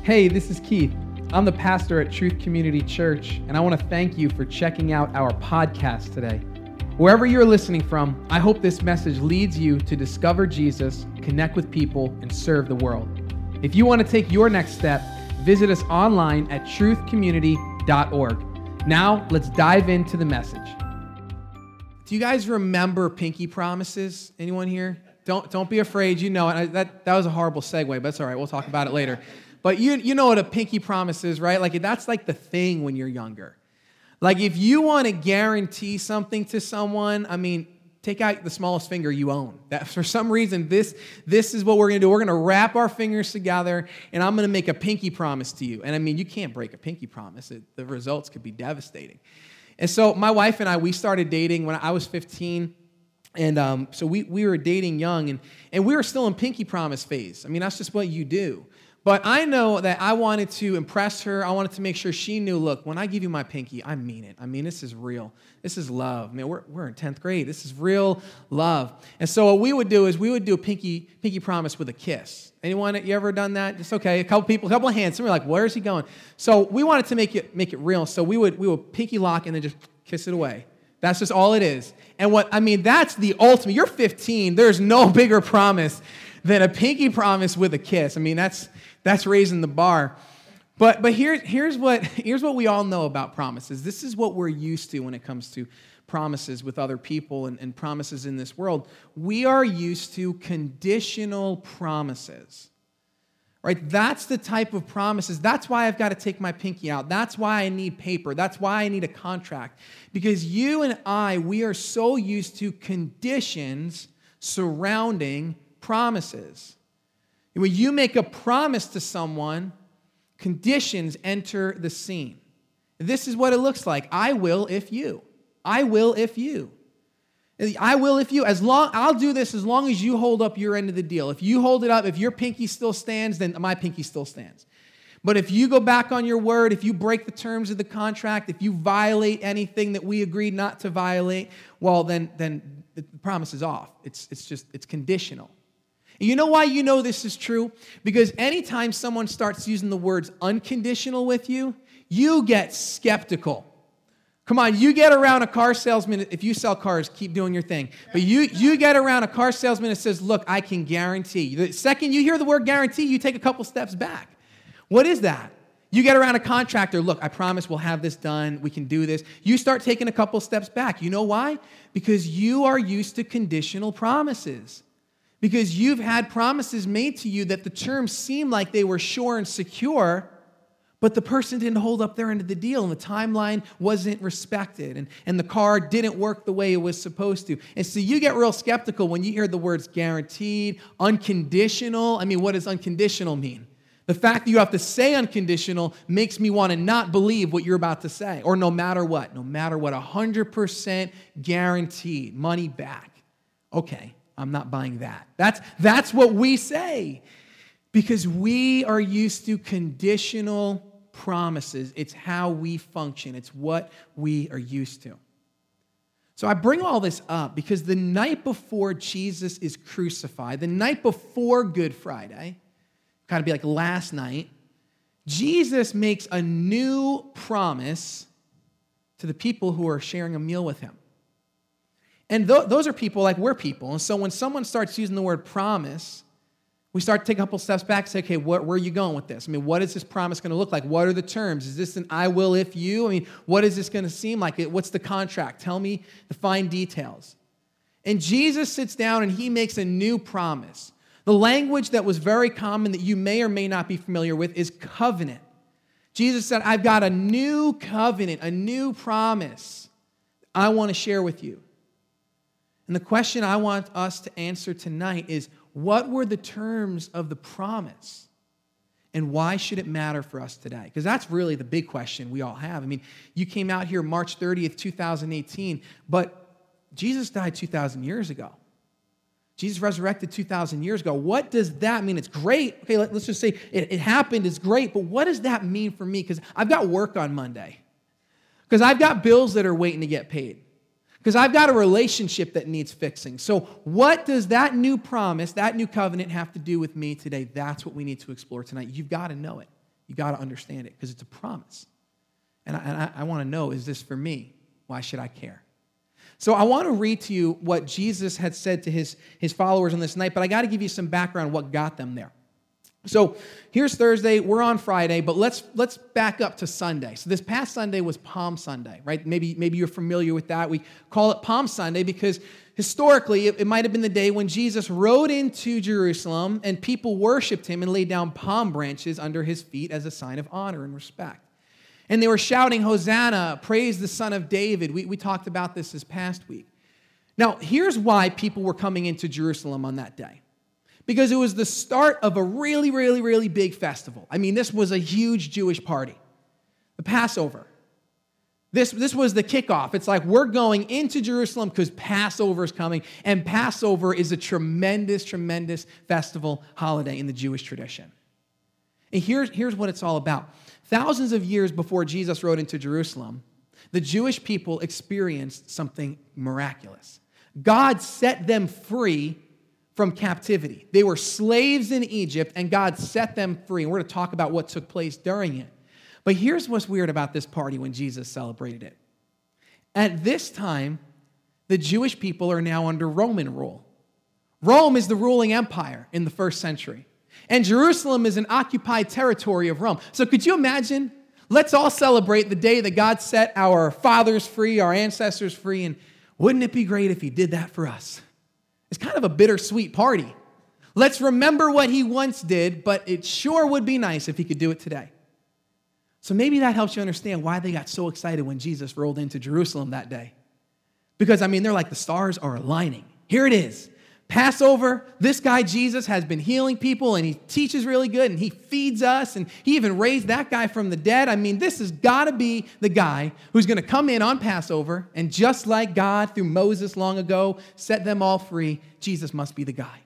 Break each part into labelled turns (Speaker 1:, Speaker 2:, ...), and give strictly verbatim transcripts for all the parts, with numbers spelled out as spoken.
Speaker 1: Hey, this is Keith. I'm the pastor at Truth Community Church, and I want to thank you for checking out our podcast today. Wherever you're listening from, I hope this message leads you to discover Jesus, connect with people, and serve the world. If you want to take your next step, visit us online at truth community dot org. Now, let's dive into the message. Do you guys remember pinky promises? Anyone here? Don't don't be afraid. You know it. That that was a horrible segue, but that's all right. We'll talk about it later. But you you know what a pinky promise is, right? Like that's like the thing when you're younger. Like if you want to guarantee something to someone, I mean, take out the smallest finger you own. That for some reason, this this is what we're going to do. We're going to wrap our fingers together, and I'm going to make a pinky promise to you. And I mean, you can't break a pinky promise. It, the results could be devastating. And so my wife and I, we started dating when I was fifteen. And um, so we, we were dating young, and, and we were still in pinky promise phase. I mean, that's just what you do. But I know that I wanted to impress her. I wanted to make sure she knew, look, when I give you my pinky, I mean it. I mean, this is real. This is love. Man, we're, we're in tenth grade. This is real love. And so what we would do is we would do a pinky pinky promise with a kiss. Anyone, you ever done that? It's okay. A couple people, a couple of hands. Some are like, where is he going? So we wanted to make it make it real. So we would we would pinky lock and then just kiss it away. That's just all it is. And what, I mean, that's the ultimate. You're fifteen. There's no bigger promise than a pinky promise with a kiss. I mean, that's that's raising the bar. But but here, here's what here's what we all know about promises. This is what we're used to when it comes to promises with other people and, and promises in this world. We are used to conditional promises. Right? That's the type of promises. That's why I've got to take my pinky out. That's why I need paper. That's why I need a contract. Because you and I, we are so used to conditions surrounding promises. When you make a promise to someone, conditions enter the scene. This is what it looks like. I will if you. I will if you. I will if you, as long, I'll do this as long as you hold up your end of the deal. If you hold it up, if your pinky still stands, then my pinky still stands. But if you go back on your word, if you break the terms of the contract, if you violate anything that we agreed not to violate, well, then, then the promise is off. It's, it's just, it's conditional. And you know why you know this is true? Because anytime someone starts using the words unconditional with you, you get skeptical. Come on, you get around a car salesman, if you sell cars, keep doing your thing. But you, you get around a car salesman that says, look, I can guarantee. The second you hear the word guarantee, you take a couple steps back. What is that? You get around a contractor, look, I promise we'll have this done, we can do this. You start taking a couple steps back. You know why? Because you are used to conditional promises. Because you've had promises made to you that the terms seem like they were sure and secure, but the person didn't hold up their end of the deal, and the timeline wasn't respected, and, and the car didn't work the way it was supposed to. And so you get real skeptical when you hear the words guaranteed, unconditional. I mean, what does unconditional mean? The fact that you have to say unconditional makes me want to not believe what you're about to say, or no matter what, no matter what, one hundred percent guaranteed, money back. Okay, I'm not buying that. That's, that's what we say. Because we are used to conditional promises. It's how we function. It's what we are used to. So I bring all this up because the night before Jesus is crucified, the night before Good Friday, kind of be like last night, Jesus makes a new promise to the people who are sharing a meal with him. And th- those are people like we're people. And so when someone starts using the word promise, we start to take a couple steps back and say, okay, what, where are you going with this? I mean, what is this promise going to look like? What are the terms? Is this an I will if you? I mean, what is this going to seem like? What's the contract? Tell me the fine details. And Jesus sits down and he makes a new promise. The language that was very common that you may or may not be familiar with is covenant. Jesus said, I've got a new covenant, a new promise I want to share with you. And the question I want us to answer tonight is, what were the terms of the promise? And why should it matter for us today? Because that's really the big question we all have. I mean, you came out here March thirtieth, twenty eighteen, but Jesus died two thousand years ago. Jesus resurrected two thousand years ago. What does that mean? It's great. Okay, let, let's just say it, it happened. It's great. But what does that mean for me? Because I've got work on Monday. Because I've got bills that are waiting to get paid. Because I've got a relationship that needs fixing. So what does that new promise, that new covenant have to do with me today? That's what we need to explore tonight. You've got to know it. You got to understand it because it's a promise. And I, and I, I want to know, is this for me? Why should I care? So I want to read to you what Jesus had said to his, his followers on this night, but I got to give you some background on what got them there. So here's Thursday, we're on Friday, but let's let's back up to Sunday. So this past Sunday was Palm Sunday, right? Maybe, maybe you're familiar with that. We call it Palm Sunday because historically it, it might have been the day when Jesus rode into Jerusalem and people worshiped him and laid down palm branches under his feet as a sign of honor and respect. And they were shouting, Hosanna, praise the Son of David. We, we talked about this this past week. Now, here's why people were coming into Jerusalem on that day. Because it was the start of a really, really, really big festival. I mean, this was a huge Jewish party. The Passover. This, this was the kickoff. It's like we're going into Jerusalem because Passover is coming. And Passover is a tremendous, tremendous festival holiday in the Jewish tradition. And here's, here's what it's all about. Thousands of years before Jesus rode into Jerusalem, the Jewish people experienced something miraculous. God set them free from captivity. They were slaves in Egypt, and God set them free. And we're going to talk about what took place during it. But here's what's weird about this party when Jesus celebrated it. At this time, the Jewish people are now under Roman rule. Rome is the ruling empire in the first century. And Jerusalem is an occupied territory of Rome. So could you imagine? Let's all celebrate the day that God set our fathers free, our ancestors free, and wouldn't it be great if he did that for us? It's kind of a bittersweet party. Let's remember what he once did, but it sure would be nice if he could do it today. So maybe that helps you understand why they got so excited when Jesus rolled into Jerusalem that day. Because, I mean, they're like the stars are aligning. Here it is. Passover, this guy Jesus has been healing people, and he teaches really good, and he feeds us, and he even raised that guy from the dead. I mean, this has got to be the guy who's going to come in on Passover, and just like God through Moses long ago set them all free, Jesus must be the guy.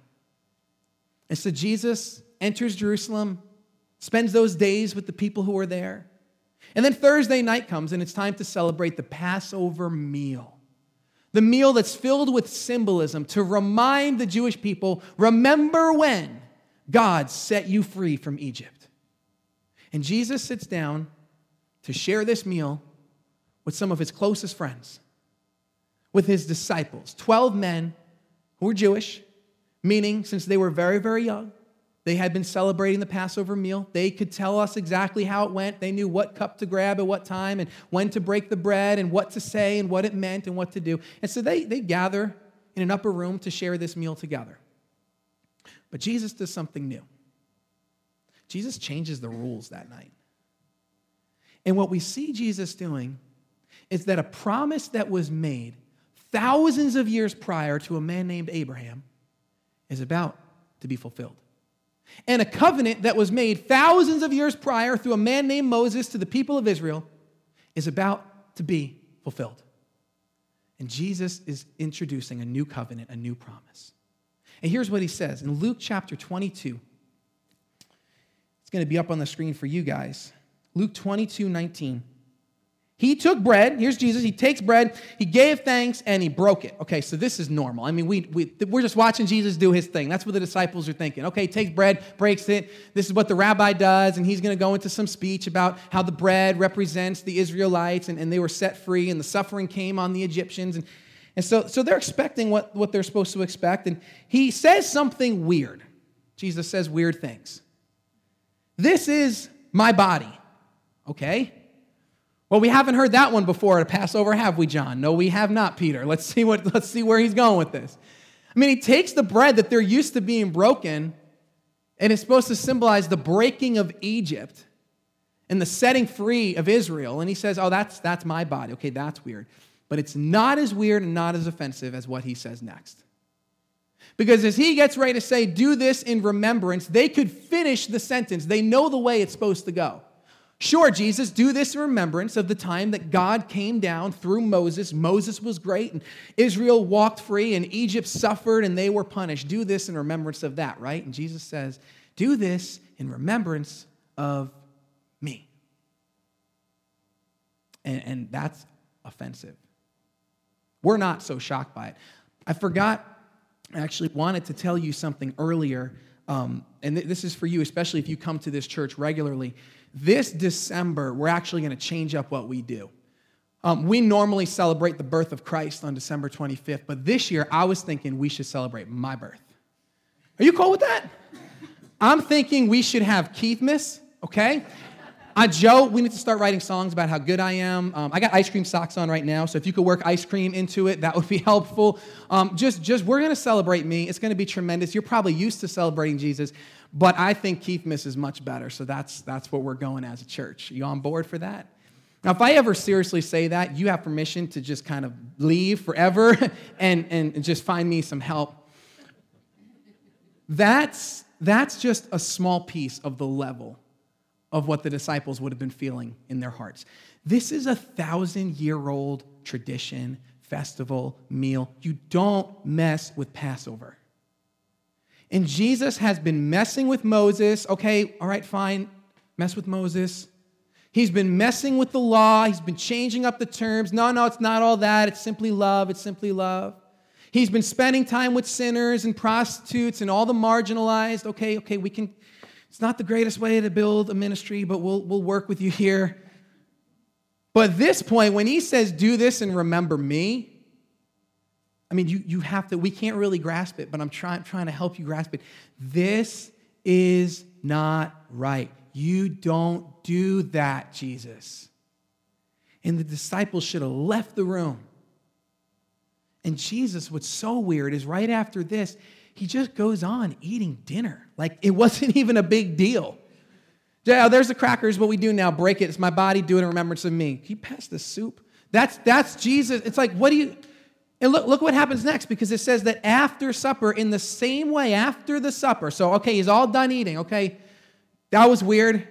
Speaker 1: And so Jesus enters Jerusalem, spends those days with the people who are there, and then Thursday night comes, and it's time to celebrate the Passover meal. The meal that's filled with symbolism to remind the Jewish people, remember when God set you free from Egypt. And Jesus sits down to share this meal with some of his closest friends, with his disciples, twelve men who were Jewish, meaning since they were very, very young, they had been celebrating the Passover meal. They could tell us exactly how it went. They knew what cup to grab at what time and when to break the bread and what to say and what it meant and what to do. And so they, they gather in an upper room to share this meal together. But Jesus does something new. Jesus changes the rules that night. And what we see Jesus doing is that a promise that was made thousands of years prior to a man named Abraham is about to be fulfilled. And a covenant that was made thousands of years prior through a man named Moses to the people of Israel is about to be fulfilled. And Jesus is introducing a new covenant, a new promise. And here's what he says in Luke chapter twenty-two. It's going to be up on the screen for you guys. Luke twenty-two nineteen. He took bread. Here's Jesus. He takes bread. He gave thanks, and he broke it. Okay, so this is normal. I mean, we, we, we're just watching Jesus do his thing. That's what the disciples are thinking. Okay, he takes bread, breaks it. This is what the rabbi does, and he's going to go into some speech about how the bread represents the Israelites, and, and they were set free, and the suffering came on the Egyptians. And, and so, so they're expecting what, what they're supposed to expect, and he says something weird. Jesus says weird things. This is my body. Okay? Well, we haven't heard that one before at a Passover, have we, John? No, we have not, Peter. Let's see what. Let's see where he's going with this. I mean, he takes the bread that they're used to being broken, and it's supposed to symbolize the breaking of Egypt and the setting free of Israel, and he says, oh, that's, that's my body. Okay, that's weird. But it's not as weird and not as offensive as what he says next. Because as he gets ready to say, do this in remembrance, they could finish the sentence. They know the way it's supposed to go. Sure, Jesus, do this in remembrance of the time that God came down through Moses. Moses was great, and Israel walked free, and Egypt suffered, and they were punished. Do this in remembrance of that, right? And Jesus says, do this in remembrance of me. And, and that's offensive. We're not so shocked by it. I forgot, I actually wanted to tell you something earlier um, and th- this is for you, especially if you come to this church regularly, this December, we're actually going to change up what we do. Um, we normally celebrate the birth of Christ on December twenty-fifth, but this year I was thinking we should celebrate my birth. Are you cool with that? I'm thinking we should have Keithmas, okay? Uh, Joe, we need to start writing songs about how good I am. Um, I got ice cream socks on right now, so if you could work ice cream into it, that would be helpful. Um, just, just we're going to celebrate me. It's going to be tremendous. You're probably used to celebrating Jesus, but I think Keithmas is much better, so that's that's what we're going as a church. You on board for that? Now, if I ever seriously say that, you have permission to just kind of leave forever and, and just find me some help. That's, that's just a small piece of the level of what the disciples would have been feeling in their hearts. This is a thousand-year-old tradition, festival, meal. You don't mess with Passover. And Jesus has been messing with Moses. Okay, all right, fine, mess with Moses. He's been messing with the law. He's been changing up the terms. No, no, it's not all that. It's simply love. It's simply love. He's been spending time with sinners and prostitutes and all the marginalized. Okay, okay, we can, it's not the greatest way to build a ministry, but we'll, we'll work with you here. But at this point, when he says, do this and remember me, I mean, you, you have to, we can't really grasp it, but I'm trying, trying to help you grasp it. This is not right. You don't do that, Jesus. And the disciples should have left the room. And Jesus, what's so weird is right after this, he just goes on eating dinner. Like it wasn't even a big deal. Yeah, there's the crackers, what we do now, break it. It's my body, do it in remembrance of me. Can you pass the soup? That's, that's Jesus. It's like, what do you... And look, look what happens next, because it says that after supper, in the same way, after the supper, so, okay, he's all done eating, okay, that was weird.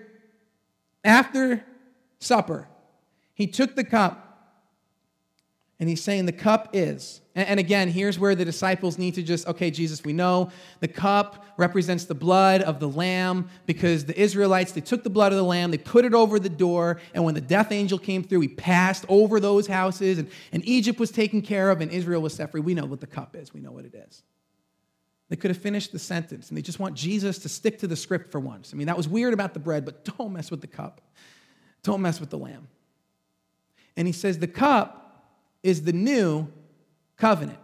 Speaker 1: After supper, he took the cup, and he's saying the cup is, and, and again, here's where the disciples need to just, okay, Jesus, we know the cup represents the blood of the lamb, because the Israelites, they took the blood of the lamb, they put it over the door, and when the death angel came through, he passed over those houses, and, and Egypt was taken care of, and Israel was set free. We know what the cup is. We know what it is. They could have finished the sentence, and they just want Jesus to stick to the script for once. I mean, that was weird about the bread, but don't mess with the cup. Don't mess with the lamb. And he says the cup is the new covenant.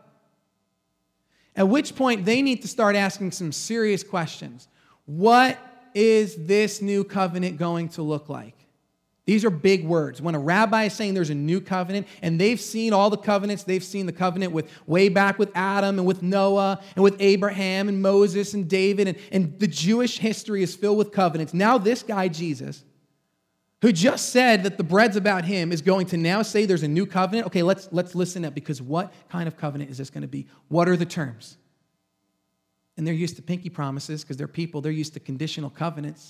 Speaker 1: At which point, they need to start asking some serious questions. What is this new covenant going to look like? These are big words. When a rabbi is saying there's a new covenant, and they've seen all the covenants, they've seen the covenant with way back with Adam and with Noah and with Abraham and Moses and David, and, and the Jewish history is filled with covenants. Now this guy, Jesus, who just said that the bread's about him, is going to now say there's a new covenant. Okay, let's, let's listen up, because what kind of covenant is this going to be? What are the terms? And they're used to pinky promises because they're people. They're used to conditional covenants.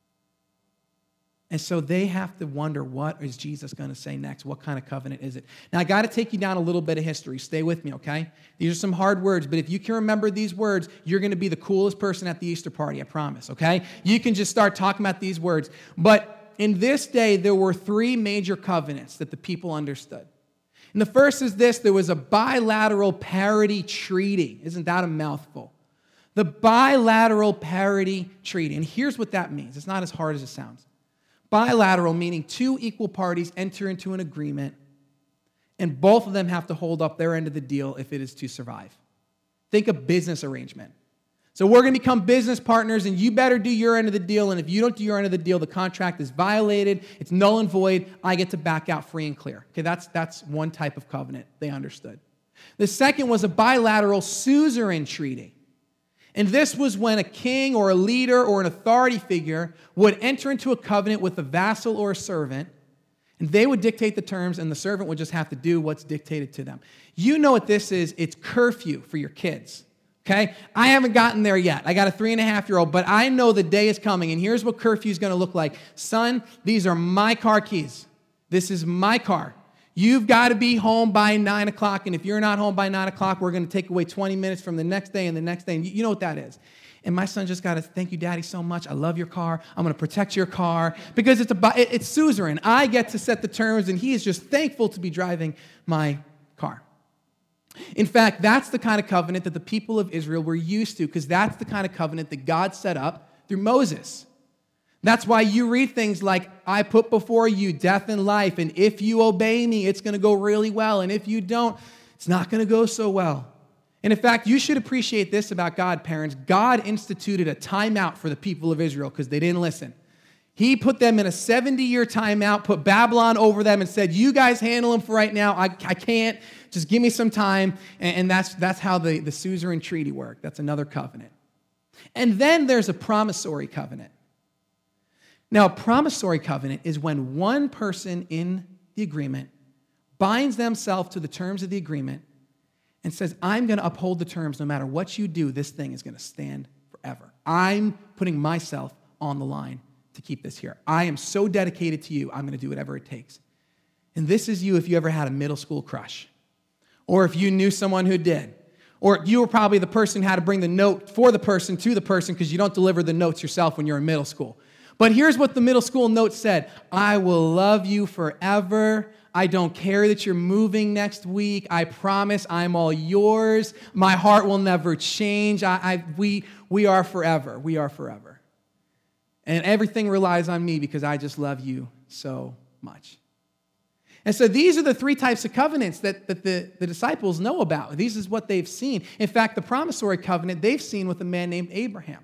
Speaker 1: And so they have to wonder, what is Jesus going to say next? What kind of covenant is it? Now, I got to take you down a little bit of history. Stay with me, okay? These are some hard words, but if you can remember these words, you're going to be the coolest person at the Easter party, I promise, okay? You can just start talking about these words. But in this day, there were three major covenants that the people understood. And the first is this: there was a bilateral parity treaty. Isn't that a mouthful? The bilateral parity treaty. And here's what that means. It's not as hard as it sounds. Bilateral, meaning two equal parties enter into an agreement, and both of them have to hold up their end of the deal if it is to survive. Think a business arrangement. So we're going to become business partners, and you better do your end of the deal, and if you don't do your end of the deal, the contract is violated, it's null and void, I get to back out free and clear. Okay, that's, that's one type of covenant they understood. The second was a bilateral suzerain treaty. And this was when a king or a leader or an authority figure would enter into a covenant with a vassal or a servant, and they would dictate the terms, and the servant would just have to do what's dictated to them. You know what this is. It's curfew for your kids, okay? I haven't gotten there yet. I got a three and a half year old, but I know the day is coming, and here's what curfew is going to look like. Son, these are my car keys. This is my car. You've got to be home by nine o'clock, and if you're not home by nine o'clock, we're going to take away twenty minutes from the next day and the next day, and you know what that is. And my son just got to, thank you, Daddy, so much. I love your car. I'm going to protect your car, because it's, a, it's suzerain. I get to set the terms, and he is just thankful to be driving my car. In fact, that's the kind of covenant that the people of Israel were used to, because that's the kind of covenant that God set up through Moses. That's why you read things like, I put before you death and life, and if you obey me, it's going to go really well, and if you don't, it's not going to go so well. And in fact, you should appreciate this about God, parents. God instituted a timeout for the people of Israel because they didn't listen. He put them in a seventy-year timeout, put Babylon over them, and said, you guys handle them for right now. I, I can't. Just give me some time. And, and that's, that's how the, the suzerain treaty worked. That's another covenant. And then there's a promissory covenant. Now, a promissory covenant is when one person in the agreement binds themselves to the terms of the agreement and says, I'm going to uphold the terms no matter what you do. This thing is going to stand forever. I'm putting myself on the line to keep this here. I am so dedicated to you, I'm going to do whatever it takes. And this is you if you ever had a middle school crush, or if you knew someone who did, or you were probably the person who had to bring the note for the person to the person because you don't deliver the notes yourself when you're in middle school. But here's what the middle school note said: I will love you forever. I don't care that you're moving next week. I promise I'm all yours. My heart will never change. I, I, we, we are forever. We are forever. And everything relies on me because I just love you so much. And so these are the three types of covenants that, that the, the disciples know about. These is what they've seen. In fact, the promissory covenant they've seen with a man named Abraham.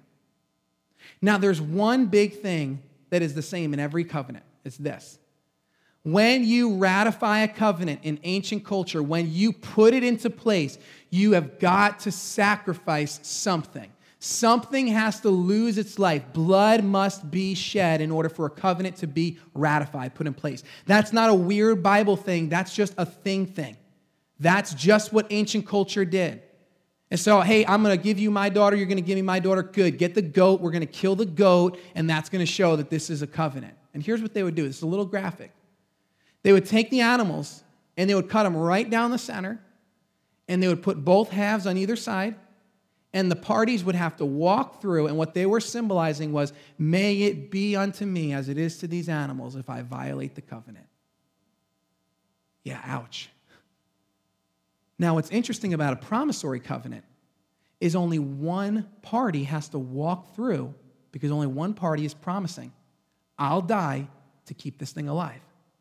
Speaker 1: Now, there's one big thing that is the same in every covenant. It's this. When you ratify a covenant in ancient culture, when you put it into place, you have got to sacrifice something. Something has to lose its life. Blood must be shed in order for a covenant to be ratified, put in place. That's not a weird Bible thing. That's just a thing thing. That's just what ancient culture did. And so, hey, I'm going to give you my daughter. You're going to give me my daughter. Good. Get the goat. We're going to kill the goat, and that's going to show that this is a covenant. And here's what they would do. This is a little graphic. They would take the animals, and they would cut them right down the center, and they would put both halves on either side, and the parties would have to walk through, and what they were symbolizing was, may it be unto me as it is to these animals if I violate the covenant. Yeah, ouch. Now, what's interesting about a promissory covenant is only one party has to walk through, because only one party is promising, I'll die to keep this thing alive.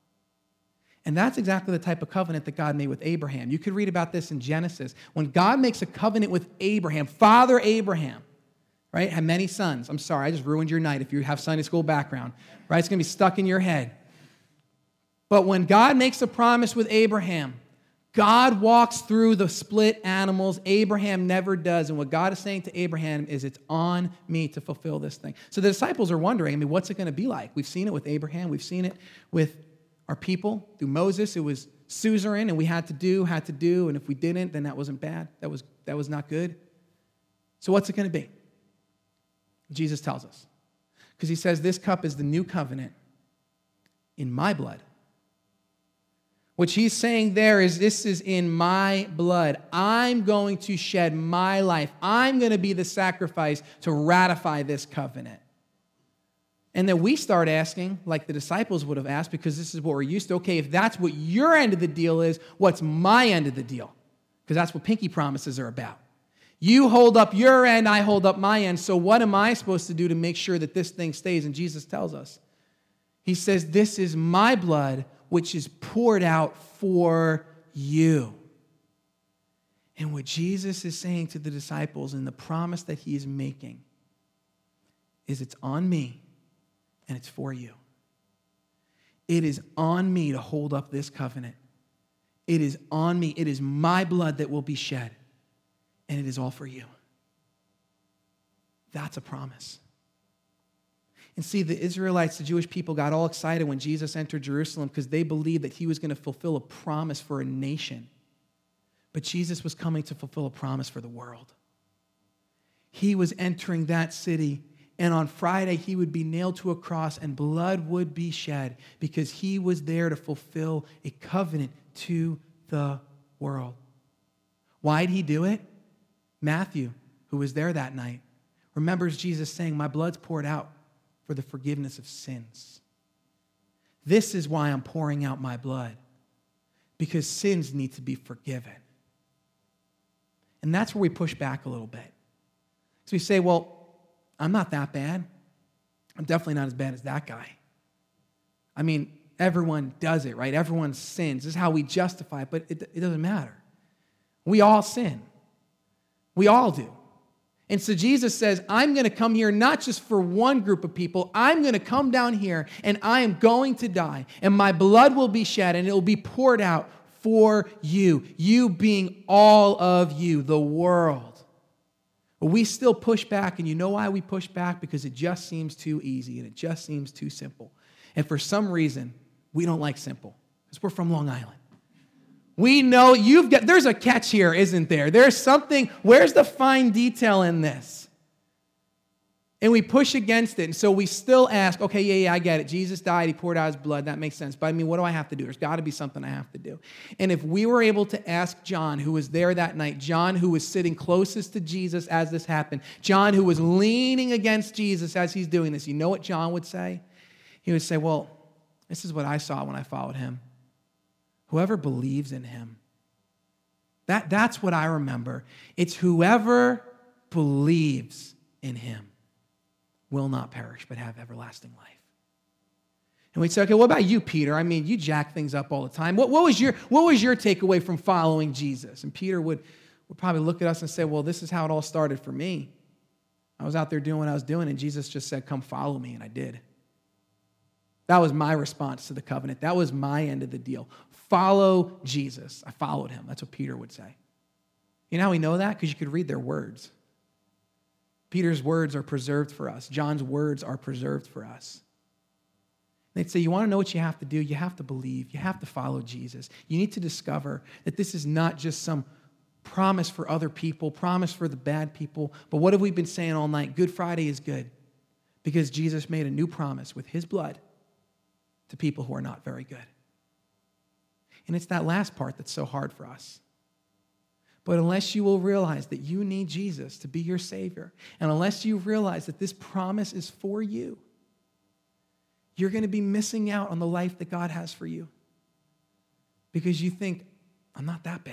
Speaker 1: And that's exactly the type of covenant that God made with Abraham. You could read about this in Genesis. When God makes a covenant with Abraham, Father Abraham, right, had many sons. I'm sorry, I just ruined your night if you have Sunday school background, right? It's going to be stuck in your head. But when God makes a promise with Abraham, God walks through the split animals. Abraham never does. And what God is saying to Abraham is, it's on me to fulfill this thing. So the disciples are wondering, I mean, what's it going to be like? We've seen it with Abraham. We've seen it with our people. Through Moses, it was suzerain, and we had to do, had to do, and if we didn't, then that wasn't bad. That was, that was not good. So what's it going to be? Jesus tells us. Because he says, this cup is the new covenant in my blood. What he's saying there is, this is in my blood. I'm going to shed my life. I'm going to be the sacrifice to ratify this covenant. And then we start asking, like the disciples would have asked, because this is what we're used to. Okay, if that's what your end of the deal is, what's my end of the deal? Because that's what pinky promises are about. You hold up your end, I hold up my end. So what am I supposed to do to make sure that this thing stays? And Jesus tells us. He says, this is my blood, which is poured out for you. And what Jesus is saying to the disciples and the promise that he is making is, it's on me. And it's for you. It is on me to hold up this covenant. It is on me. It is my blood that will be shed. And it is all for you. That's a promise. And see, the Israelites, the Jewish people, got all excited when Jesus entered Jerusalem because they believed that he was going to fulfill a promise for a nation. But Jesus was coming to fulfill a promise for the world. He was entering that city, and on Friday, he would be nailed to a cross and blood would be shed because he was there to fulfill a covenant to the world. Why did he do it? Matthew, who was there that night, remembers Jesus saying, my blood's poured out for the forgiveness of sins. This is why I'm pouring out my blood, because sins need to be forgiven. And that's where we push back a little bit. So we say, well, I'm not that bad. I'm definitely not as bad as that guy. I mean, everyone does it, right? Everyone sins. This is how we justify it, but it, it doesn't matter. We all sin. We all do. And so Jesus says, I'm going to come here not just for one group of people. I'm going to come down here and I am going to die. And my blood will be shed and it will be poured out for you. You being all of you, the world. But we still push back. And you know why we push back? Because it just seems too easy and it just seems too simple. And for some reason, we don't like simple. Because we're from Long Island. We know you've got, there's a catch here, isn't there? There's something, where's the fine detail in this? And we push against it. And so we still ask, okay, yeah, yeah, I get it. Jesus died, he poured out his blood. That makes sense. But I mean, what do I have to do? There's got to be something I have to do. And if we were able to ask John, who was there that night, John, who was sitting closest to Jesus as this happened, John, who was leaning against Jesus as he's doing this, you know what John would say? He would say, well, this is what I saw when I followed him. Whoever believes in him. That, that's what I remember. It's whoever believes in him will not perish, but have everlasting life. And we'd say, okay, what about you, Peter? I mean, you jack things up all the time. What, what was your, what was your takeaway from following Jesus? And Peter would, would probably look at us and say, well, this is how it all started for me. I was out there doing what I was doing, and Jesus just said, come follow me, and I did. That was my response to the covenant. That was my end of the deal. Follow Jesus. I followed him. That's what Peter would say. You know how we know that? Because you could read their words. Peter's words are preserved for us. John's words are preserved for us. They'd say, you want to know what you have to do? You have to believe. You have to follow Jesus. You need to discover that this is not just some promise for other people, promise for the bad people. But what have we been saying all night? Good Friday is good because Jesus made a new promise with his blood to people who are not very good. And it's that last part that's so hard for us. But unless you will realize that you need Jesus to be your Savior, and unless you realize that this promise is for you, you're going to be missing out on the life that God has for you. Because you think, I'm not that bad.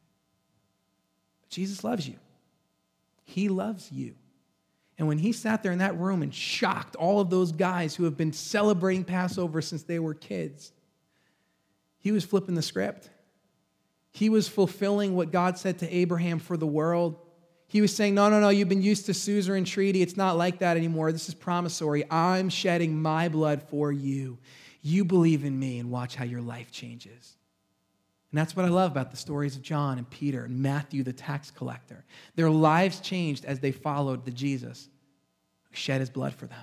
Speaker 1: But Jesus loves you. He loves you. And when he sat there in that room and shocked all of those guys who have been celebrating Passover since they were kids, he was flipping the script. He was fulfilling what God said to Abraham for the world. He was saying, no, no, no, you've been used to suzerain treaty. It's not like that anymore. This is promissory. I'm shedding my blood for you. You believe in me and watch how your life changes. And that's what I love about the stories of John and Peter and Matthew, the tax collector. Their lives changed as they followed the Jesus who shed his blood for them.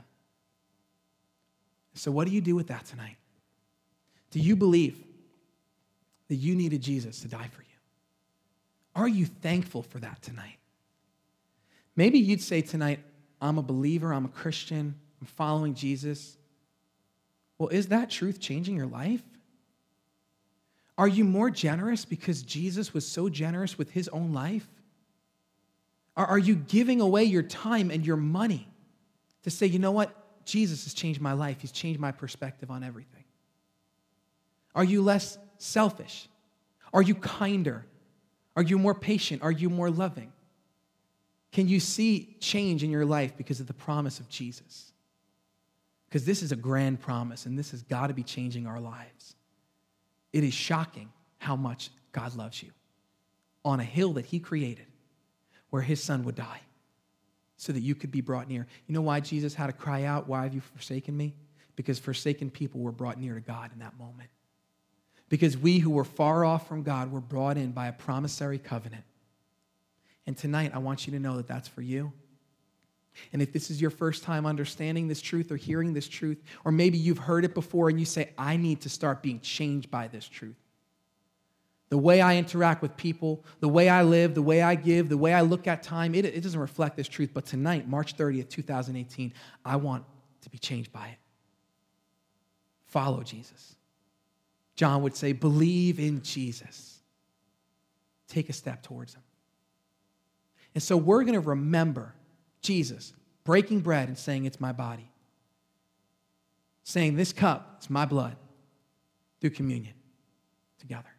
Speaker 1: So what do you do with that tonight? Do you believe that you needed Jesus to die for you? Are you thankful for that tonight? Maybe you'd say tonight, I'm a believer, I'm a Christian, I'm following Jesus. Well, is that truth changing your life? Are you more generous because Jesus was so generous with his own life? Or are you giving away your time and your money to say, you know what? Jesus has changed my life. He's changed my perspective on everything. Are you less selfish? Are you kinder? Are you more patient? Are you more loving? Can you see change in your life because of the promise of Jesus? Because this is a grand promise, and this has got to be changing our lives. It is shocking how much God loves you on a hill that he created where his son would die so that you could be brought near. You know why Jesus had to cry out, why have you forsaken me? Because forsaken people were brought near to God in that moment. Because we who were far off from God were brought in by a promissory covenant. And tonight, I want you to know that that's for you. And if this is your first time understanding this truth or hearing this truth, or maybe you've heard it before and you say, I need to start being changed by this truth. The way I interact with people, the way I live, the way I give, the way I look at time, it, it doesn't reflect this truth. But tonight, March thirtieth, twenty eighteen, I want to be changed by it. Follow Jesus. John would say, believe in Jesus. Take a step towards him. And so we're going to remember Jesus breaking bread and saying, it's my body. Saying, this cup is my blood through communion together.